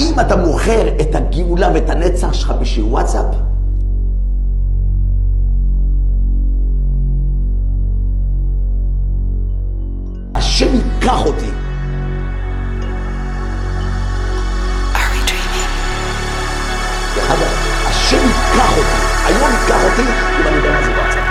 האם אתה מוכר את הגאולה ואת הנצח שלך בשביל וואטסאפ? השם ייקח אותי. דרך אגב, השם ייקח אותי. היום ייקח אותי אם אני יודע מה זה וואטסאפ.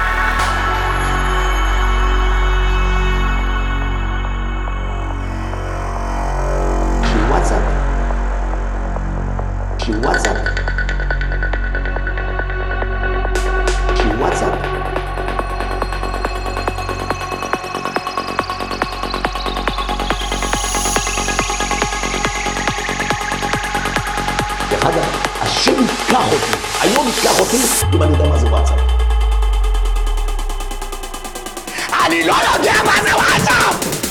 בשביל וואטסאפ. דרך אגב, השם ייקח אותי, היום ייקח אותי אם אני יודע מה זה וואטסאפ. אני לא יודע מה זה וואטסאפ!